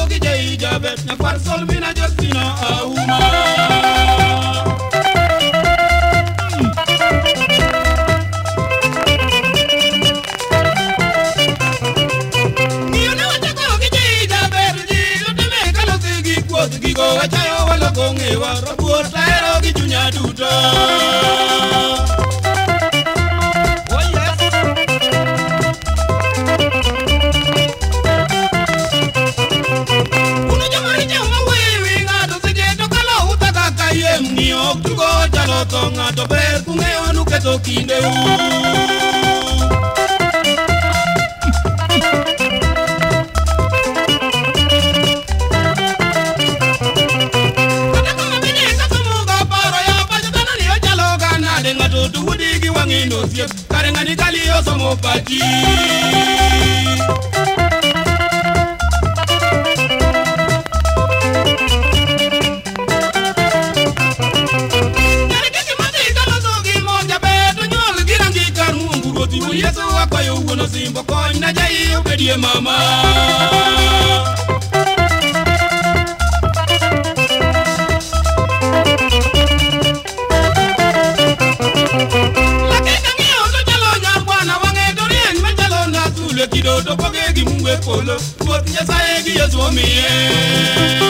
ki jai jabet na kwar sol mina Justina Auma. Gigo wachayo walo kongewa rabuor taero gi chunya duto. Oh yes. Uno jomari jama wewe ngado seje to kalo uta kaka yem ni ok tugo chalo to ngado ber kungeyo nuketo kinde u. Karengani kali osomo pati. Nyarikisi mati kalo sogi monja beto nyol girangi karmungu roti mu Yesu akwayo uono simbo kony na jai obedie mama. Kido to poge gi mungwe polo, puot nyasaye gi Yesu omiye.